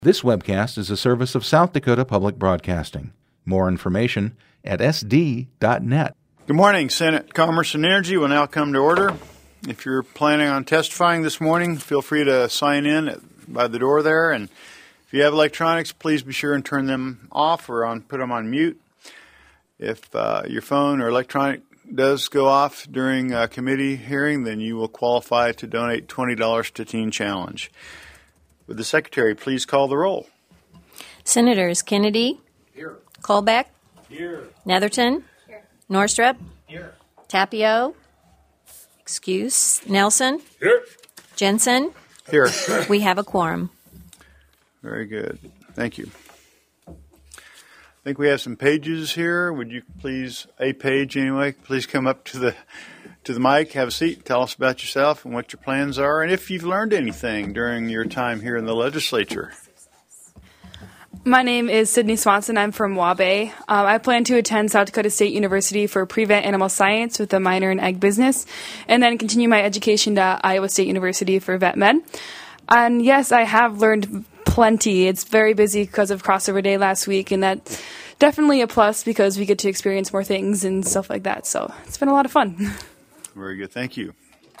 This webcast is a service of South Dakota Public Broadcasting. More information at sd.net. Good morning. Senate Commerce and Energy will now come to order. If you're planning on testifying this morning, feel free to sign in by the door there. And if you have electronics, please be sure and turn them off or put them on mute. If your phone or electronic does go off during a committee hearing, then you will qualify to donate $20 to Teen Challenge. Would the Secretary please call the roll? Senators Kennedy. Here. Colbeck. Here. Netherton. Here. Norstrup. Here. Tapio. Nelson. Here. Jensen. Here. We have a quorum. Very good. Thank you. I think we have some pages here. Would you please, a page anyway, please come up to the mic, have a seat, tell us about yourself and what your plans are, and if you've learned anything during your time here in the legislature. My name is Sydney Swanson. I'm from Waubay. I plan to attend South Dakota State University for pre-vet animal science with a minor in ag business, and then continue my education to Iowa State University for vet med. And yes, I have learned plenty. It's very busy because of crossover day last week, and that's definitely a plus because we get to experience more things and stuff like that. So it's been a lot of fun. Very good. Thank you.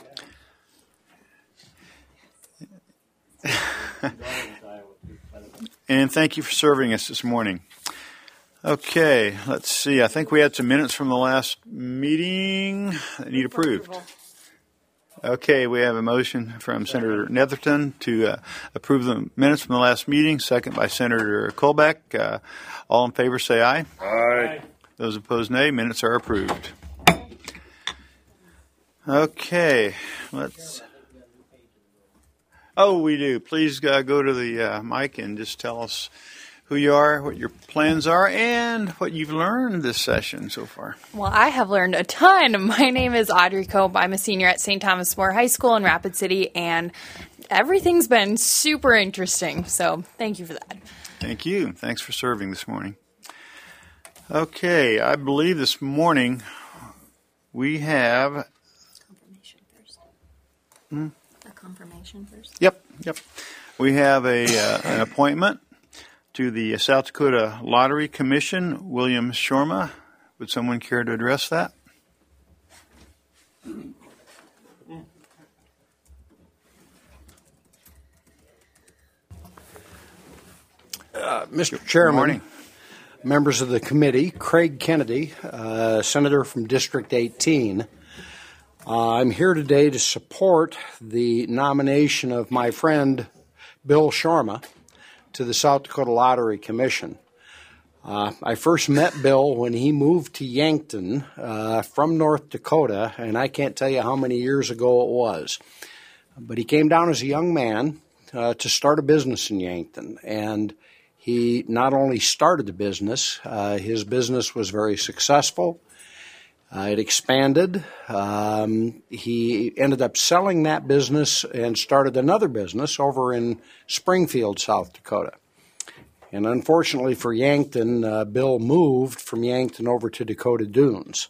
And thank you for serving us this morning. Okay, let's see. I think we had some minutes from the last meeting that need approved. Okay, we have a motion from Senator Netherton to approve the minutes from the last meeting, second by Senator Colbeck. All in favor say aye. Aye. Those opposed nay. Minutes are approved. Okay, let's. Oh, we do. Please go to the mic and just tell us who you are, what your plans are, and what you've learned this session so far. Well, I have learned a ton. My name is Audrey Cope. I'm a senior at St. Thomas More High School in Rapid City, and everything's been super interesting. So thank you for that. Thank you. Thanks for serving this morning. Okay, I believe this morning we have. A confirmation first. Yep. We have an appointment to the South Dakota Lottery Commission. William Shorma. Would someone care to address that? Mr. Chairman, morning. Members of the committee, Craig Kennedy, Senator from District 18. I'm here today to support the nomination of my friend Bill Shorma to the South Dakota Lottery Commission. I first met Bill when he moved to Yankton from North Dakota, and I can't tell you how many years ago it was. But he came down as a young man to start a business in Yankton, and he not only started the business, his business was very successful. It expanded. He ended up selling that business and started another business over in Springfield, South Dakota. And unfortunately for Yankton, Bill moved from Yankton over to Dakota Dunes.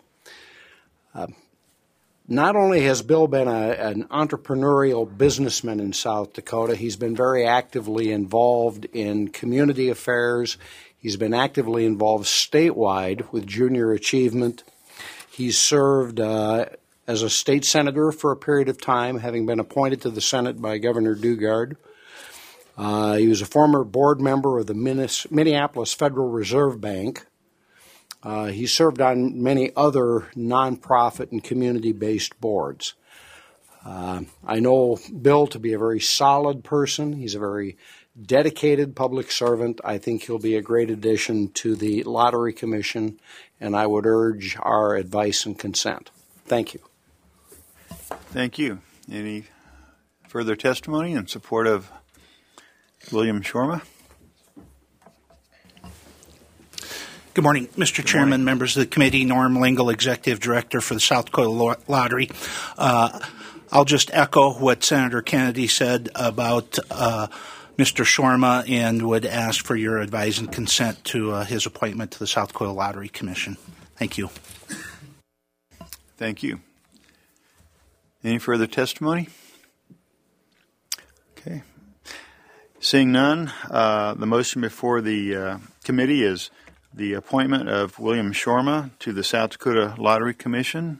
Not only has Bill been an entrepreneurial businessman in South Dakota, he's been very actively involved in community affairs. He's been actively involved statewide with Junior Achievement. He's served as a state senator for a period of time, having been appointed to the Senate by Governor Dugard. He was a former board member of the Minneapolis Federal Reserve Bank. He served on many other nonprofit and community-based boards. I know Bill to be a very solid person. He's a very dedicated public servant. I think he'll be a great addition to the Lottery Commission, and I would urge our advice and consent. Thank you. Thank you. Any further testimony in support of William Shorma? Good morning, Mr. Chairman, members of the committee. Norm Lingle, Executive Director for the South Dakota Lottery. I'll just echo what Senator Kennedy said about Mr. Shorma and would ask for your advice and consent to his appointment to the South Dakota Lottery Commission. Thank you. Thank you. Any further testimony? Okay. Seeing none, the motion before the committee is the appointment of William Shorma to the South Dakota Lottery Commission.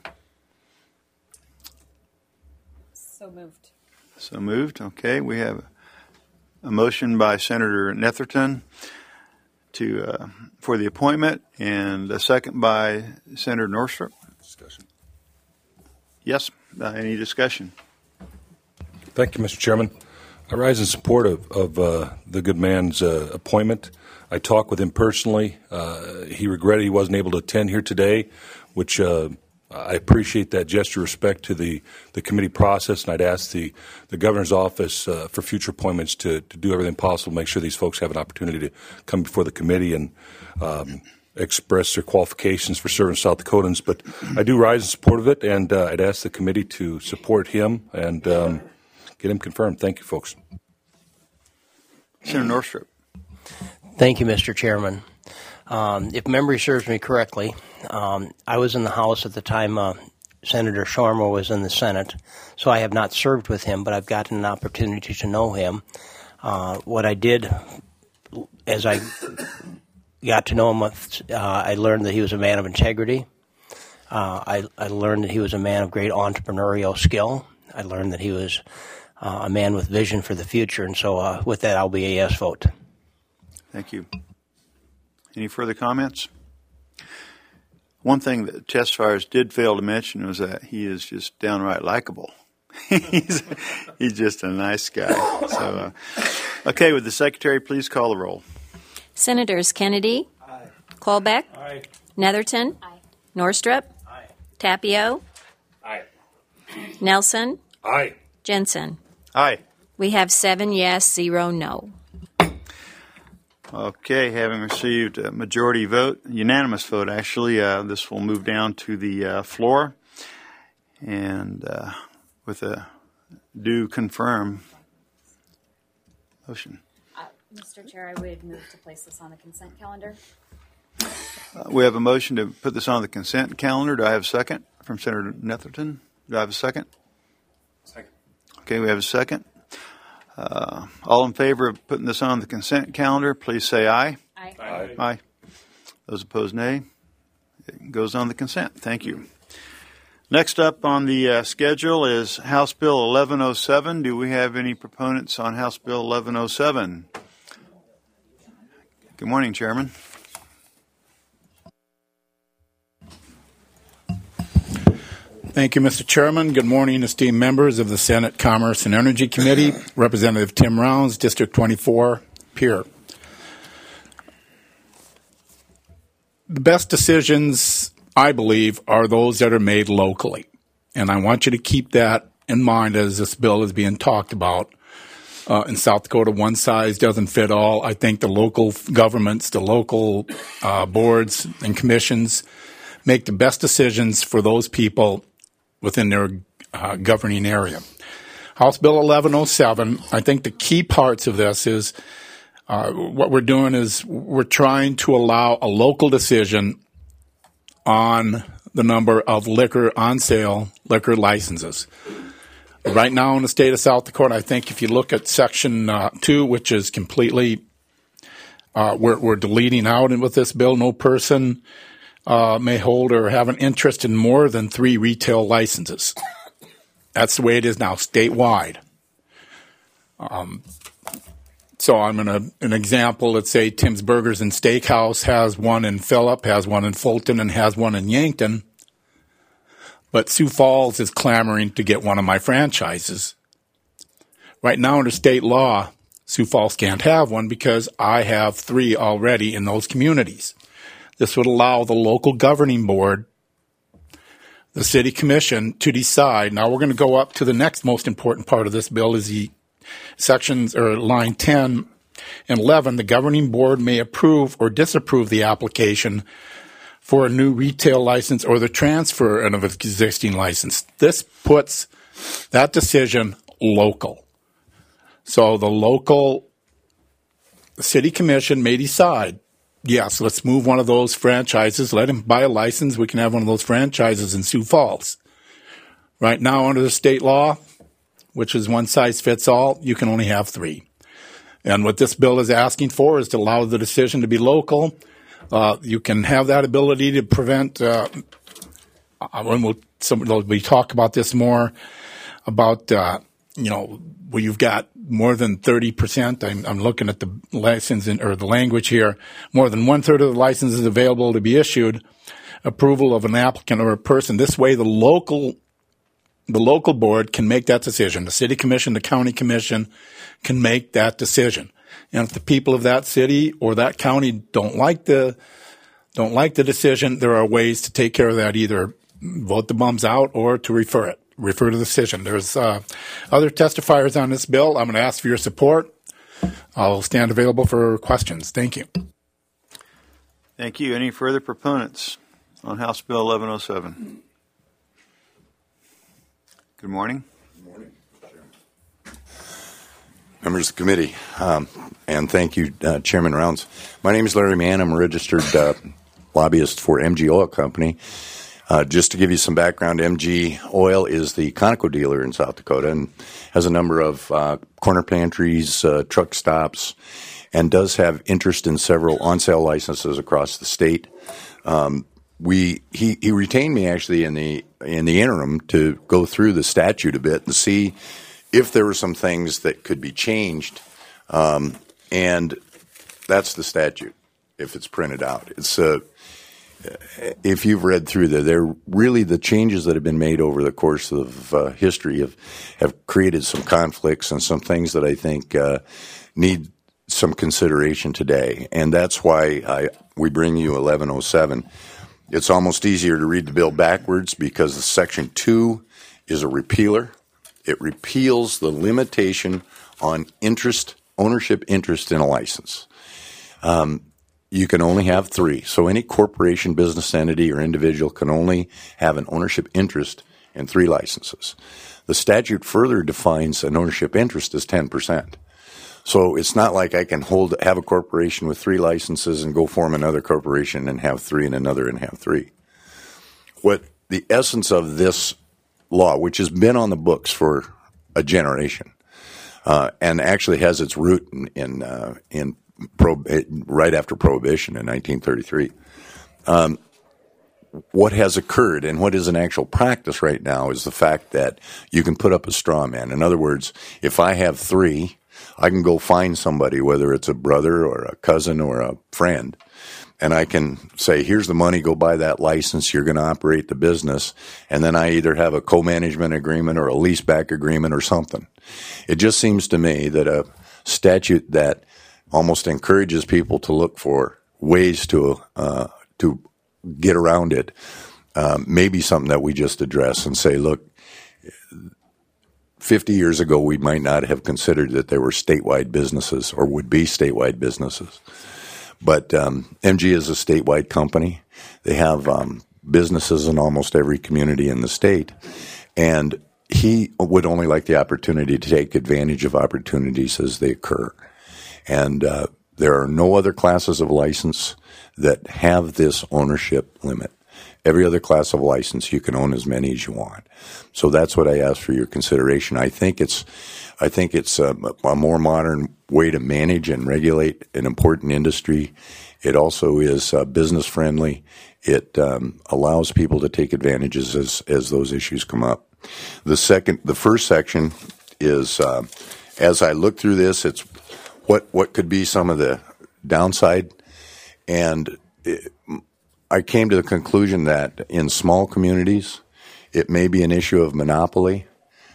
So moved. So moved. Okay, we have a motion by Senator Netherton for the appointment, and a second by Senator Northrup. Discussion. Yes. Any discussion? Thank you, Mr. Chairman. I rise in support of the good man's appointment. I talked with him personally. He regretted he wasn't able to attend here today, which I appreciate that gesture of respect to the committee process, and I'd ask the governor's office for future appointments to do everything possible to make sure these folks have an opportunity to come before the committee and express their qualifications for serving South Dakotans. But I do rise in support of it, and I'd ask the committee to support him and get him confirmed. Thank you, folks. Senator Northrup. Thank you, Mr. Chairman. If memory serves me correctly, I was in the House at the time Senator Shorma was in the Senate, so I have not served with him, but I've gotten an opportunity to know him. What I did as I got to know him, I learned that he was a man of integrity. I learned that he was a man of great entrepreneurial skill. I learned that he was a man with vision for the future, and so with that, I'll be a yes vote. Thank you. Any further comments? One thing that testifiers did fail to mention was that he is just downright likable. he's just a nice guy. So, okay, would the secretary please call the roll? Senators Kennedy. Aye. Colbeck. Aye. Netherton. Aye. Northrup. Aye. Tapio. Aye. Nelson. Aye. Jensen. Aye. We have 7 yes, 0 no. Okay, having received a majority vote, unanimous vote actually, this will move down to the floor, and with a do confirm motion. Mr. Chair, I would move to place this on the consent calendar. We have a motion to put this on the consent calendar. Do I have a second from Senator Netherton? Do I have a second? Second. Okay, we have a second. All in favor of putting this on the consent calendar, please say aye. Aye. Aye. Aye. Those opposed, nay. It goes on the consent. Thank you. Next up on the schedule is House Bill 1107. Do we have any proponents on House Bill 1107? Good morning, Chairman. Thank you, Mr. Chairman. Good morning, esteemed members of the Senate Commerce and Energy Committee. Representative Tim Rounds, District 24, Pierre. The best decisions, I believe, are those that are made locally. And I want you to keep that in mind as this bill is being talked about. In South Dakota, one size doesn't fit all. I think the local governments, the local boards and commissions make the best decisions for those people within their governing area. House Bill 1107, I think the key parts of this is what we're doing is we're trying to allow a local decision on the number of liquor on sale, liquor licenses. Right now in the state of South Dakota, I think if you look at Section 2, which is completely, we're deleting out with this bill, no person may hold or have an interest in more than 3 retail licenses. That's the way it is now, statewide. So I'm an example. Let's say Tim's Burgers and Steakhouse has one in Phillip, has one in Fulton, and has one in Yankton. But Sioux Falls is clamoring to get one of my franchises. Right now, under state law, Sioux Falls can't have one because I have 3 already in those communities. This would allow the local governing board, the city commission, to decide. Now we're going to go up to the next most important part of this bill is the sections or line 10 and 11. The governing board may approve or disapprove the application for a new retail license or the transfer of an existing license. This puts that decision local. So the local city commission may decide, yes, let's move one of those franchises. Let him buy a license. We can have one of those franchises in Sioux Falls. Right now, under the state law, which is one size fits all, you can only have 3. And what this bill is asking for is to allow the decision to be local. You can have that ability to prevent, we talk about this more, about, where you've got more than 30%. I'm looking at the license or the language here. More than 1/3 of the licenses available to be issued, approval of an applicant or a person. This way, the local board can make that decision. The city commission, the county commission can make that decision. And if the people of that city or that county don't like the decision, there are ways to take care of that, either vote the bums out or to refer to the decision. There's other testifiers on this bill. I'm going to ask for your support. I'll stand available for questions. Thank you. Thank you. Any further proponents on House Bill 1107? Good morning. Good morning, members of the committee, and thank you, Chairman Rounds. My name is Larry Mann. I'm a registered lobbyist for MG Oil Company. Just to give you some background, MG Oil is the Conoco dealer in South Dakota and has a number of corner pantries, truck stops, and does have interest in several on-sale licenses across the state. He retained me actually in the interim to go through the statute a bit and see if there were some things that could be changed, and that's the statute. If it's printed out, it's if you've read through they're really the changes that have been made over the course of history have created some conflicts and some things that I think need some consideration today, and that's why we bring you 1107. It's almost easier to read the bill backwards because Section 2 is a repealer. It repeals the limitation on ownership interest in a license. You can only have 3. So any corporation, business entity, or individual can only have an ownership interest in 3 licenses. The statute further defines an ownership interest as 10%. So it's not like I can have a corporation with 3 licenses and go form another corporation and have 3 and another and have 3. What the essence of this law, which has been on the books for a generation, and actually has its root in right after Prohibition in 1933. What has occurred and what is an actual practice right now is the fact that you can put up a straw man. In other words, if I have 3, I can go find somebody, whether it's a brother or a cousin or a friend, and I can say, here's the money, go buy that license, you're going to operate the business, and then I either have a co-management agreement or a leaseback agreement or something. It just seems to me that a statute that almost encourages people to look for ways to get around it may be something that we just address and say, look, 50 years ago we might not have considered that there were statewide businesses or would be statewide businesses. But MG is a statewide company. They have businesses in almost every community in the state. And he would only like the opportunity to take advantage of opportunities as they occur. And there are no other classes of license that have this ownership limit. Every other class of license, you can own as many as you want. So that's what I ask for your consideration. I think it's a more modern way to manage and regulate an important industry. It also is business friendly. It allows people to take advantages as those issues come up. The first section is, as I look through this, it's what could be some of the downside, and I came to the conclusion that in small communities, it may be an issue of monopoly.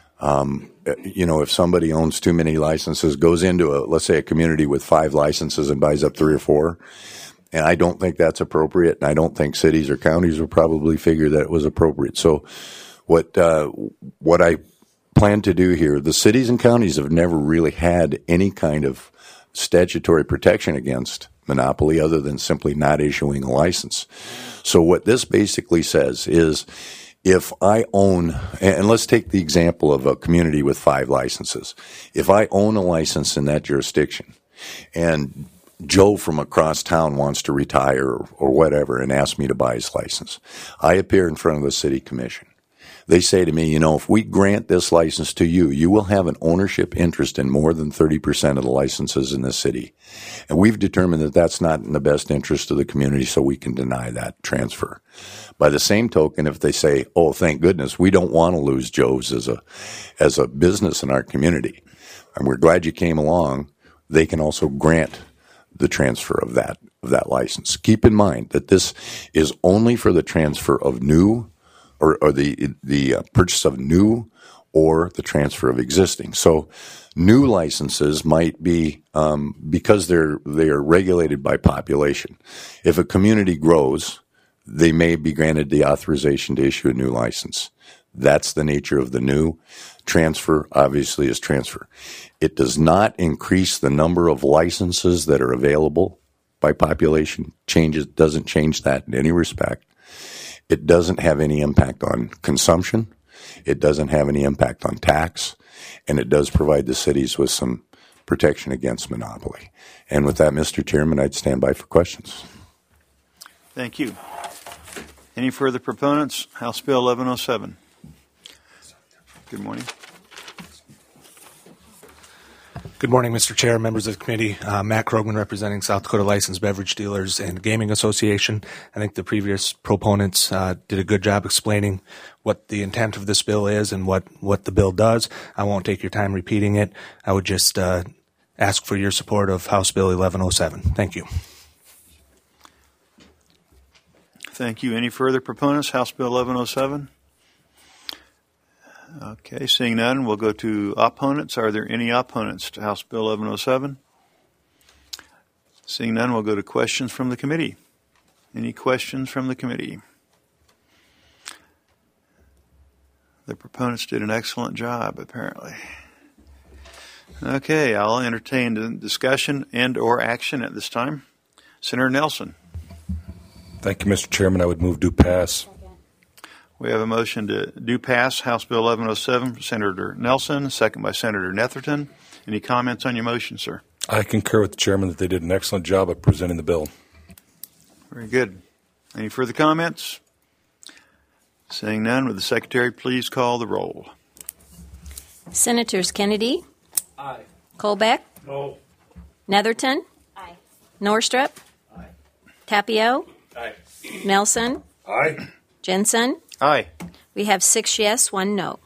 If somebody owns too many licenses, goes into let's say a community with 5 licenses and buys up 3 or 4, and I don't think that's appropriate, and I don't think cities or counties will probably figure that it was appropriate. So what I plan to do here, the cities and counties have never really had any kind of statutory protection against monopoly other than simply not issuing a license. So what this basically says is if I own, and let's take the example of a community with 5 licenses. If I own a license in that jurisdiction and Joe from across town wants to retire or whatever and asks me to buy his license, I appear in front of the city commission. They say to me, if we grant this license to you, you will have an ownership interest in more than 30% of the licenses in the city. And we've determined that that's not in the best interest of the community, so we can deny that transfer. By the same token, if they say, oh, thank goodness, we don't want to lose Joe's as a business in our community, and we're glad you came along, they can also grant the transfer of that license. Keep in mind that this is only for the transfer of new or the purchase of new or the transfer of existing. So new licenses might be because they are regulated by population. If a community grows, they may be granted the authorization to issue a new license. That's the nature of the new. Transfer, obviously, is transfer. It does not increase the number of licenses that are available by population. Doesn't change that in any respect. It doesn't have any impact on consumption. It doesn't have any impact on tax. And it does provide the cities with some protection against monopoly. And with that, Mr. Chairman, I'd stand by for questions. Thank you. Any further proponents? House Bill 1107. Good morning. Good morning, Mr. Chair, members of the committee. Matt Krogman representing South Dakota Licensed Beverage Dealers and Gaming Association. I think the previous proponents did a good job explaining what the intent of this bill is and what the bill does. I won't take your time repeating it. I would just ask for your support of House Bill 1107. Thank you. Thank you. Any further proponents? House Bill 1107. Okay, seeing none, we'll go to opponents. Are there any opponents to House Bill 1107? Seeing none, we'll go to questions from the committee. Any questions from the committee? The proponents did an excellent job, apparently. Okay, I'll entertain the discussion and or action at this time. Senator Nelson. Thank you, Mr. Chairman. I would move do pass. We have a motion to do pass House Bill 1107 from Senator Nelson, second by Senator Netherton. Any comments on your motion, sir? I concur with the chairman that they did an excellent job of presenting the bill. Very good. Any further comments? Seeing none, would the secretary please call the roll? Senators Kennedy? Aye. Colbeck? No. Netherton? Aye. Norstrup? Aye. Tapio? Aye. Nelson? Aye. Jensen? Aye. We have 6 yes, 1 no.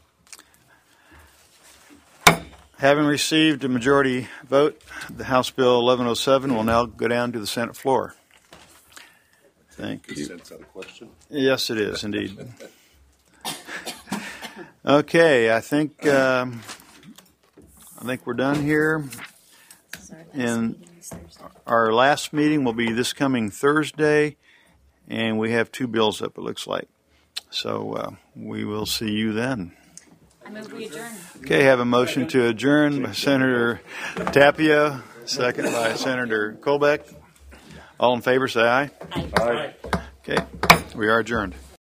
Having received a majority vote, the House Bill 1107 will now go down to the Senate floor. Thank you. Sense out a question? Yes, it is, indeed. Okay, I think we're done here. And our last meeting will be this coming Thursday, and we have 2 bills up, it looks like. So we will see you then. I move we adjourn. Okay, have a motion to adjourn by Senator Tapia, second by Senator Colbeck. All in favor, say aye. Aye. Okay, we are adjourned.